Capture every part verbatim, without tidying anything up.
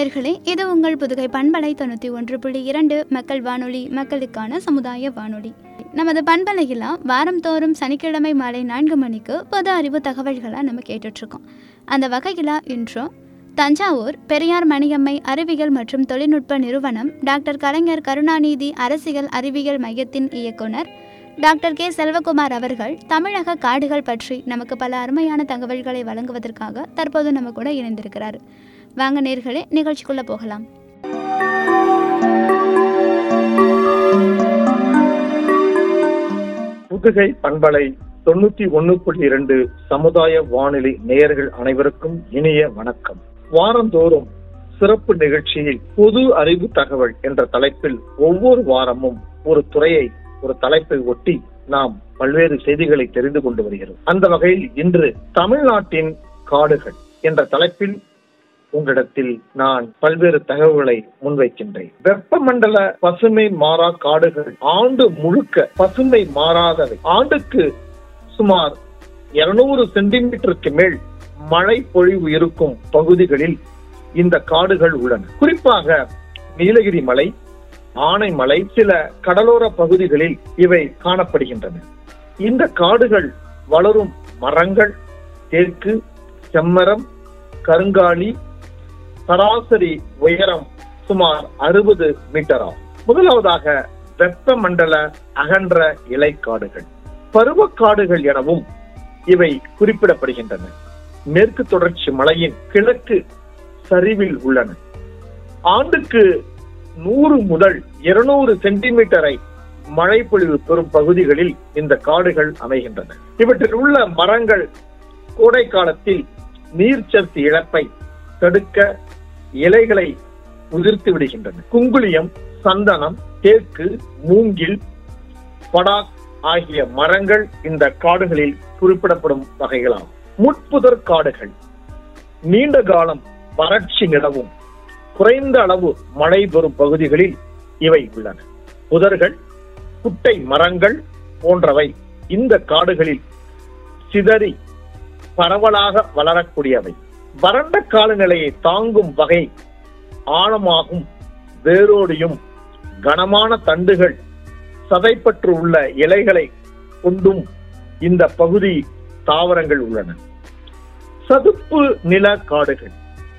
நேயர்களே, இது உங்கள் புதுகை பண்பலை தொண்ணூற்றி ஒன்று புள்ளி இரண்டு மக்கள் வானொலி, மக்களுக்கான சமுதாய வானொலி. நமது பண்பலையில் வாரந்தோறும் சனிக்கிழமை மாலை நான்கு மணிக்கு பொது அறிவு தகவல்களாக நம்ம கேட்டுட்ருக்கோம். அந்த வகையில் இன்று தஞ்சாவூர் பெரியார் மணியம்மை அறிவியல் மற்றும் தொழில்நுட்ப நிறுவனம் டாக்டர் கலைஞர் கருணாநிதி அரசியல் அறிவியல் மையத்தின் இயக்குனர் டாக்டர் கே செல்வகுமார் அவர்கள் தமிழக காடுகள் பற்றி நமக்கு பல அருமையான தகவல்களை வழங்குவதற்காக தற்போது நம்ம கூட இணைந்திருக்கிறார். வாங்க நேயர்களே, நிகழ்ச்சிக்குள்ள போகலாம். புதுகை பண்பலை தொண்ணூத்தி ஒன்னு புள்ளி இரண்டு சமுதாய வானொலி நேயர்கள் அனைவருக்கும் இனிய வணக்கம். வாரந்தோறும் சிறப்பு நிகழ்ச்சியில் பொது அறிவு தகவல் என்ற தலைப்பில் ஒவ்வொரு வாரமும் ஒரு துறையை, ஒரு தலைப்பை ஒட்டி நாம் பல்வேறு செய்திகளை தெரிந்து கொண்டு வருகிறோம். அந்த வகையில் இன்று தமிழ்நாட்டின் காடுகள் என்ற தலைப்பில் உங்களிடத்தில் நான் பல்வேறு தகவல்களை முன்வைக்கின்றேன். வெப்பமண்டல பசுமை மாறா காடுகள் ஆண்டு முழுக்க பசுமை மாறாதவை. ஆண்டுக்கு சுமார் இருநூறு சென்டிமீட்டருக்கு மேல் மழை பொழிவு இருக்கும் பகுதிகளில் இந்த காடுகள் உள்ளன. குறிப்பாக நீலகிரி மலை, ஆனைமலை, சில கடலோர பகுதிகளில் இவை காணப்படுகின்றன. இந்த காடுகள் வளரும் மரங்கள் தேக்கு, செம்மரம், கருங்காலி, சராசரி உயரம் சுமார் அறுபது மீட்டர் ஆகும். முதலாவதாக வெப்பமண்டல அகன்ற இலைக்காடுகள், பருவக்காடுகள் எனவும் இவை குறிப்பிடப்படுகின்றன. மேற்கு தொடர்ச்சி மலையின் கிழக்கு சரிவில் உள்ளன. ஆண்டுக்கு நூறு முதல் இருநூறு சென்டிமீட்டரை மழை பொழிவு பெறும் பகுதிகளில் இந்த காடுகள் அமைகின்றன. இவற்றில் உள்ள மரங்கள் கோடை காலத்தில் நீர்ச்சத்து இழப்பை தடுக்க இலைகளை உதிர்த்து விடுகின்றன. குங்குளியம், சந்தனம், தேக்கு, மூங்கில், படாக் ஆகிய மரங்கள் இந்த காடுகளில் குறிப்பிடப்படும் வகைகளாகும். முட்புதர் காடுகள் நீண்ட காலம் வறட்சி நிலவும் குறைந்த அளவு மழை பெறும் பகுதிகளில் இவை உள்ளன. புதர்கள், குட்டை மரங்கள் போன்றவை இந்த காடுகளில் சிதறி பரவலாக வளரக்கூடியவை. வறண்ட காலநிலையை தாங்கும் வகை ஆழமாகும் வேரோடியும் கனமான தண்டுகள் சதைப்பற்று உள்ள இலைகளை கொண்டும் இந்த பகுதி தாவரங்கள் உள்ளன. சதுப்பு நில காடுகள்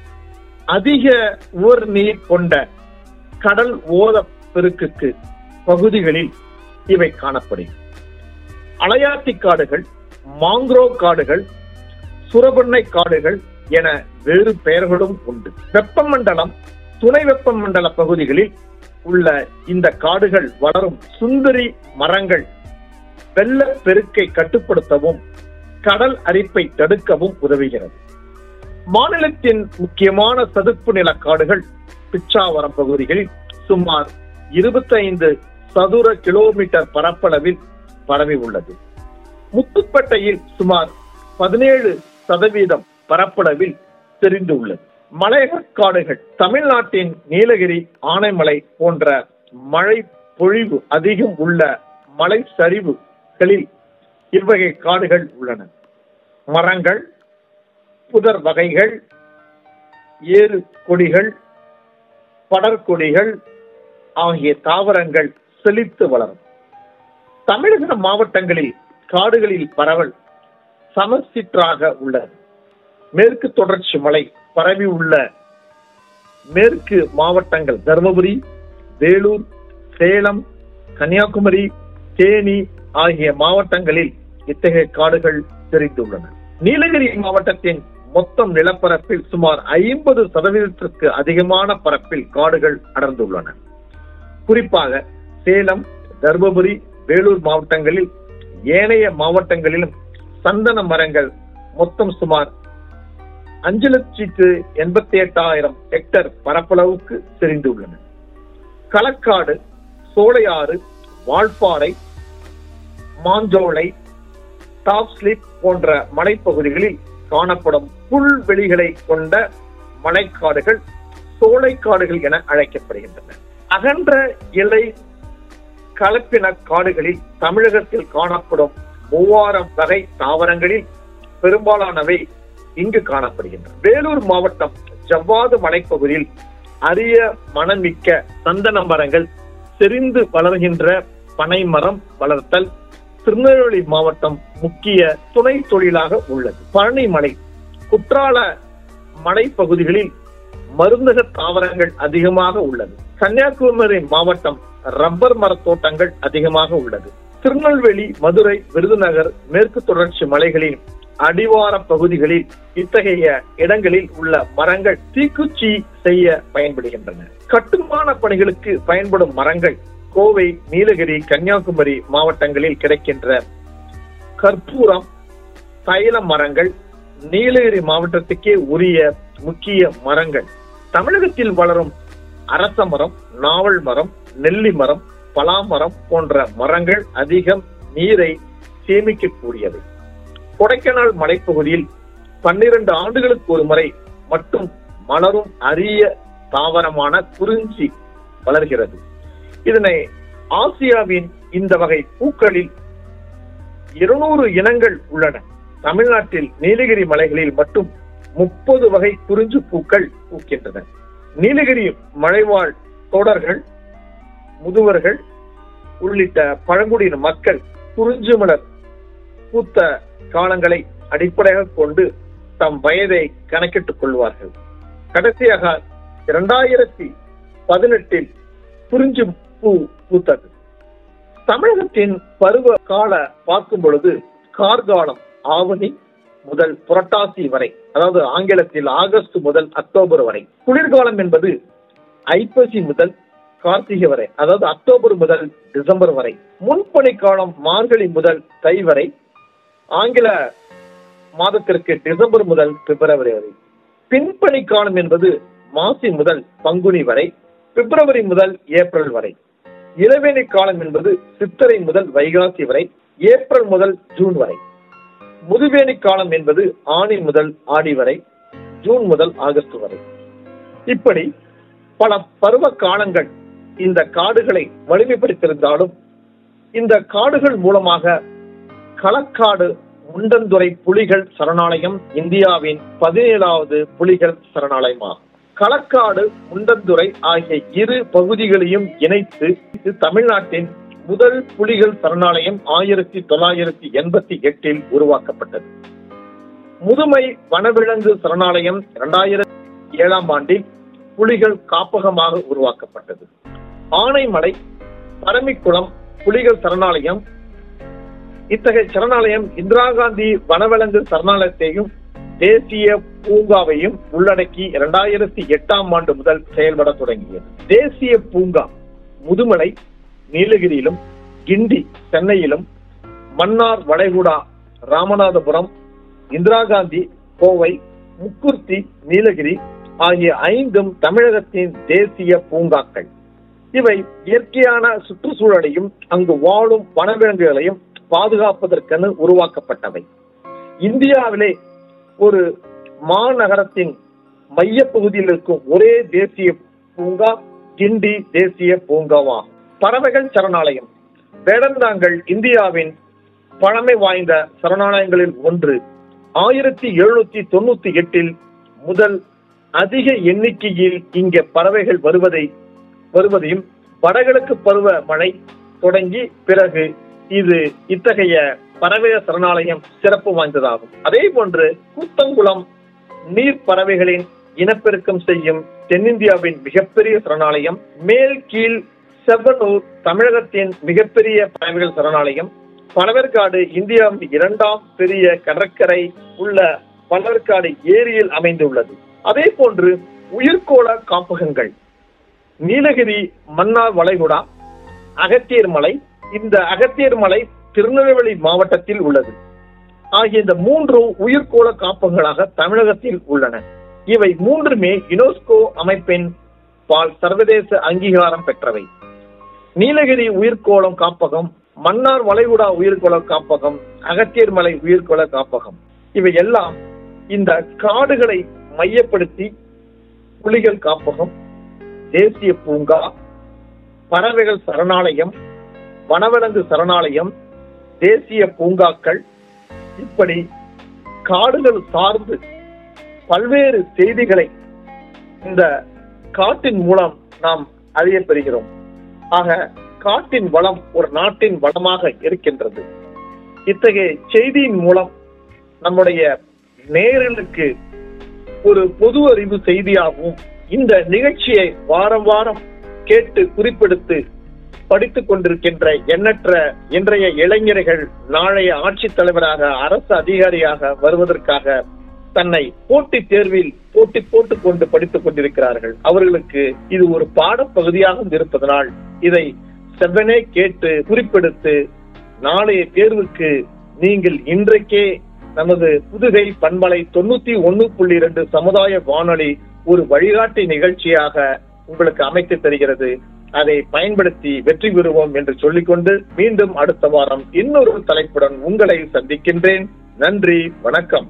அதிக உவர் நீர் கொண்ட கடல் ஓத பெருக்குக்கு பகுதிகளில் இவை காணப்படும். அலையாத்தி காடுகள், மாங்க்ரோவ் காடுகள், சுரபண்ணை காடுகள் என வேறு பெயர்களும் உண்டு. வெப்பமண்டலம், துணை வெப்பமண்டல பகுதிகளில் உள்ள இந்த காடுகள் வளரும் சுந்தரி மரங்கள் வெள்ள பெருக்கை கட்டுப்படுத்தவும் கடல் அரிப்பை தடுக்கவும் உதவுகிறது. மாநிலத்தின் முக்கியமான சதுப்பு நில காடுகள் பிச்சாவரம் பகுதிகளில் சுமார் இருபத்தி ஐந்து சதுர கிலோமீட்டர் பரப்பளவில் பரவி உள்ளது. முத்துப்பேட்டையில் சுமார் பதினேழு சதவீதம் பரப்பளவில் தெரிந்து உள்ளது. மலையக காடுகள் தமிழ்நாட்டின் நீலகிரி, ஆனைமலை போன்ற மழை பொழிவு அதிகம் உள்ள மலை சரிவுகளில் இவ்வகை காடுகள் உள்ளன. மரங்கள், புதர் வகைகள், ஏறு கொடிகள், படற்கொடிகள் ஆகிய தாவரங்கள் செழித்து வளரும். தமிழக மாவட்டங்களில் காடுகளில் பரவல் சமச்சீராக உள்ளது. மேற்கு தொடர்ச்சி மலை பரவி உள்ள மேற்கு மாவட்டங்கள் தர்மபுரி, வேலூர், சேலம், கன்னியாகுமரி, தேனி ஆகிய மாவட்டங்களில் இத்தகைய காடுகள் தெரிந்துள்ளன. நீலகிரி மாவட்டத்தின் மொத்தம் நிலப்பரப்பில் சுமார் ஐம்பது சதவீதத்திற்கு அதிகமான பரப்பில் காடுகள் அடர்ந்துள்ளன. குறிப்பாக சேலம், தர்மபுரி, வேலூர் மாவட்டங்களில் ஏனைய மாவட்டங்களிலும் சந்தன மரங்கள் மொத்தம் சுமார் அஞ்சு லட்சத்து எண்பத்தி எட்டாயிரம் ஹெக்டர் பரப்பளவுக்கு செறிந்துள்ளன. களக்காடு, சோலையாறு, வால்பாறை, மாஞ்சோலை, டாப் ஸ்லிப் போன்ற மலைப்பகுதிகளில் காணப்படும் புல்வெளிகளை கொண்ட மலைக்காடுகள் சோலைக்காடுகள் என அழைக்கப்படுகின்றன. அகன்ற இலை கலப்பின காடுகளில் தமிழகத்தில் காணப்படும் மூவாயிரம் வகை தாவரங்களில் பெரும்பாலானவை இங்கு காணப்படுகின்றன. வேலூர் மாவட்டம் ஜவ்வாது மலைப்பகுதியில் அரிய மணமிக்க சந்தன மரங்கள், செறிந்து வளர்கின்ற பனை மரம் வளர்த்தல் திருநெல்வேலி மாவட்டம் முக்கிய துணை தொழிலாக உள்ளது. பழனி மலை, குற்றால மலைப்பகுதிகளில் மருந்தக தாவரங்கள் அதிகமாக உள்ளது. கன்னியாகுமரி மாவட்டம் ரப்பர் மர தோட்டங்கள் அதிகமாக உள்ளது. திருநெல்வேலி, மதுரை, விருதுநகர், மேற்கு தொடர்ச்சி மலைகளின் அடிவார பகுதிகளில் இத்தகைய இடங்களில் உள்ள மரங்கள் தீக்குச்சி செய்ய பயன்படுகின்றன. கட்டுமான பணிகளுக்கு பயன்படும் மரங்கள் கோவை, நீலகிரி, கன்னியாகுமரி மாவட்டங்களில் கிடைக்கின்ற கற்பூரம், தைல மரங்கள் நீலகிரி மாவட்டத்துக்கே உரிய முக்கிய மரங்கள். தமிழகத்தில் வளரும் அரச மரம், நாவல் மரம், நெல்லி மரம், பலாமரம் போன்ற மரங்கள் அதிகம் நீரை சேமிக்கக்கூடியவை. கொடைக்கானல் மலைப்பகுதியில் பன்னிரண்டு ஆண்டுகளுக்கு ஒரு முறை மட்டும் மலரும் அரிய தாவரமான குறிஞ்சி வளர்கிறது. இதனை ஆசியாவின் இந்த வகை பூக்களில் இருநூறு இனங்கள் உள்ளன. தமிழ்நாட்டில் நீலகிரி மலைகளில் மட்டும் முப்பது வகை குறிஞ்சி பூக்கள் பூக்கின்றன. நீலகிரி மலைவாழ் தோடர்கள், முதுவர்கள் உள்ளிட்ட பழங்குடியின மக்கள் குறிஞ்சி மலர் பூத்த காலங்களை அடிப்படையாக கொண்டு தம் வயதை கணக்கிட்டுக் கொள்வார்கள். கடைசியாக இரண்டாயிரத்தி பதினெட்டில் குறிஞ்சி பூ பூத்தது. தமிழகத்தின் பருவ கால பார்க்கும் பொழுது கார்காலம் ஆவணி முதல் புரட்டாசி வரை, அதாவது ஆங்கிலத்தில் ஆகஸ்ட் முதல் அக்டோபர் வரை. குளிர்காலம் என்பது ஐப்பசி முதல் கார்த்திகை வரை, அதாவது அக்டோபர் முதல் டிசம்பர் வரை. முன்பனி காலம் மார்கழி முதல் தை வரை, ஆங்கில மாதத்திற்கு டிசம்பர் முதல் பிப்ரவரி வரை. பின்பனி காலம் என்பது மாசி முதல் பங்குனி வரை, பிப்ரவரி முதல் ஏப்ரல் வரை. இளவேனி காலம் என்பது சித்திரை முதல் வைகாசி வரை, ஏப்ரல் முதல் ஜூன் வரை. முதுவேனி காலம் என்பது ஆனி முதல் ஆடி வரை, ஜூன் முதல் ஆகஸ்ட் வரை. இப்படி பல பருவ காலங்கள் இந்த காடுகளை வலிமைப்படுத்தியிருந்தாலும் இந்த காடுகள் மூலமாக களக்காடு முண்டந்துறை புலிகள் சரணாலயம் இந்தியாவின் பதினேழாவது புலிகள் சரணாலயமாகும். களக்காடு, முண்டந்துறை ஆகிய இரு பகுதிகளையும் இணைத்து தமிழ்நாட்டின் முதல் புலிகள் சரணாலயம் ஆயிரத்தி தொள்ளாயிரத்தி எண்பத்தி எட்டில் உருவாக்கப்பட்டது. முதுமை வனவிலங்கு சரணாலயம் இரண்டாயிரத்தி ஏழாம் ஆண்டில் புலிகள் காப்பகமாக உருவாக்கப்பட்டது. ஆனைமலை, பரமிக்குளம் புலிகள் சரணாலயம், இத்தகைய சரணாலயம் இந்திரா காந்தி வனவிலங்கு சரணாலயத்தையும் தேசிய பூங்காவையும் உள்ளடக்கி இரண்டாயிரத்தி எட்டாம் ஆண்டு முதல் செயல்பட தொடங்கியது. தேசிய பூங்கா முதுமலை நீலகிரியிலும், கிண்டி சென்னையிலும், மன்னார் வளைகுடா ராமநாதபுரம், இந்திரா காந்தி கோவை, முக்குர்த்தி நீலகிரி ஆகிய ஐந்தும் தமிழகத்தின் தேசிய பூங்காக்கள். இவை இயற்கையான சுற்றுச்சூழலையும் அங்கு வாழும் வனவிலங்குகளையும் பாதுகாப்பதற்கென உருவாக்கப்பட்டவை. இந்தியாவிலே ஒரு மாநகரத்தின் மைய பகுதியில் இருக்கும் ஒரே தேசிய பூங்கா கிண்டி தேசிய பூங்காவாகும். பறவைகள் சரணாலயம் வேடந்தாங்கல் இந்தியாவின் பழமை வாய்ந்த சரணாலயங்களில் ஒன்று. ஆயிரத்தி எழுநூத்தி தொண்ணூத்தி எட்டில் முதல் அதிக எண்ணிக்கையில் இங்கே பறவைகள் வருவதை வருவதையும் வடகிழக்கு பருவ மழை தொடங்கி பிறகு இது இத்தகைய பறவைகள் சரணாலயம் சிறப்பு வாய்ந்ததாகும். அதே போன்று கூத்தங்குளம் நீர் பறவைகளின் இனப்பெருக்கம் செய்யும் தென்னிந்தியாவின் மிகப்பெரிய சரணாலயம். மேல் கீழ் செவ்வனூர் தமிழகத்தின் மிகப்பெரிய பறவைகள் சரணாலயம். பழவேற்காடு இந்தியாவின் இரண்டாம் பெரிய கடற்கரை உள்ள பழவேற்காடு ஏரியில் அமைந்துள்ளது. அதே போன்று உயிர்கோள காப்பகங்கள் நீலகிரி மன்னார் வளைகுடா அகத்தியர் மலை, இந்த அகத்தியர் மலை திருநெல்வேலி மாவட்டத்தில் உள்ளது. ஆகிய இந்த மூன்று உயிர்கோள காப்பகங்களாக தமிழகத்தில் உள்ளன. இவை மூன்றுமே யுனெஸ்கோ அமைப்பின் பால் சர்வதேச அங்கீகாரம் பெற்றவை. நீலகிரி உயிர்கோளம் காப்பகம், மன்னார் வளைகுடா உயிர்கோள காப்பகம், அகத்தியர் மலை உயிர்கோள காப்பகம் இவை எல்லாம் இந்த காடுகளை மையப்படுத்தி புலிகள் காப்பகம், தேசிய பூங்கா, பறவைகள் சரணாலயம், வனவிலங்கு சரணாலயம், தேசிய பூங்காக்கள் இப்படி காடுகள் சார்ந்து பல்வேறு செய்திகளை இந்த காட்டின் மூலம் நாம் அறியப் பெறுகிறோம். ஆக காட்டின் வளம் ஒரு நாட்டின் வளமாக இருக்கின்றது. இத்தகைய செய்தியின் மூலம் நம்முடைய நேயர்களுக்கு ஒரு பொது அறிவு செய்தியாகவும் இந்த நிகழ்ச்சியை வாரம் வாரம் கேட்டு குறிப்பெடுத்து படித்துக் கொண்டிருக்கின்ற எண்ணற்ற இன்றைய இளைஞர்கள் நாளைய ஆட்சித் தலைவராக அரசு அதிகாரியாக வருவதற்காக தன்னை போட்டித் தேர்வில் போட்டி போட்டுக் கொண்டு படித்துக் கொண்டிருக்கிறார்கள். அவர்களுக்கு இது ஒரு பாடப்பகுதியாக இருப்பதனால் இதை செவ்வனே கேட்டு குறிப்பெடுத்து நாளைய தேர்வுக்கு நீங்கள் இன்றைக்கே நமது புதுகை பண்பலை தொண்ணூத்தி ஒன்னு புள்ளி இரண்டு சமுதாய வானொலி ஒரு வழிகாட்டி நிகழ்ச்சியாக உங்களுக்கு அமைத்து தருகிறது. அதை பயன்படுத்தி வெற்றி பெறுவோம் என்று சொல்லிக்கொண்டு மீண்டும் அடுத்த வாரம் இன்னொரு தலைப்புடன் உங்களை சந்திக்கின்றேன். நன்றி, வணக்கம்.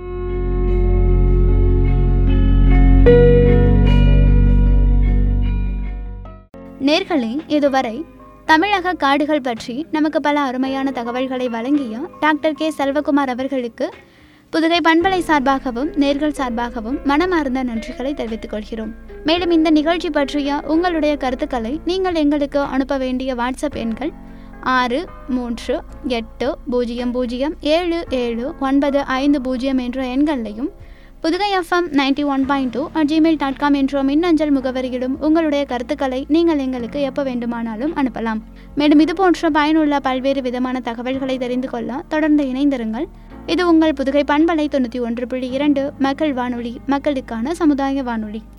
நேர்களே, இதுவரை தமிழக காடுகள் பற்றி நமக்கு பல அருமையான தகவல்களை வழங்கிய டாக்டர் கே செல்வகுமார் அவர்களுக்கு புதுகை பண்பலை சார்பாகவும் நேர்கள் சார்பாகவும் மனமார்ந்த நன்றிகளை தெரிவித்துக் கொள்கிறோம். மேலும் இந்த நிகழ்ச்சி பற்றிய உங்களுடைய கருத்துக்களை நீங்கள் எங்களுக்கு அனுப்ப வேண்டிய வாட்ஸ்அப் எண்கள் ஆறு மூன்று எட்டு பூஜ்ஜியம் பூஜ்ஜியம் ஏழு ஏழு ஒன்பது ஐந்து பூஜ்ஜியம் என்ற எண்களையும் Puthugai FM ninety one point two at Gmail dot com என்ற மின்னஞ்சல் முகவரியிலும் உங்களுடைய கருத்துக்களை நீங்கள் எங்களுக்கு எப்போ வேண்டுமானாலும் அனுப்பலாம். மேலும் இது போன்ற பயனுள்ள பல்வேறு விதமான தகவல்களை தெரிந்து கொள்ள தொடர்ந்து இணைந்திருங்கள். இது உங்கள் புதுகை பண்பலை தொண்ணூற்றி ஒன்று புள்ளி இரண்டு மக்கள் வானொலி, மக்களுக்கான சமுதாய வானொலி.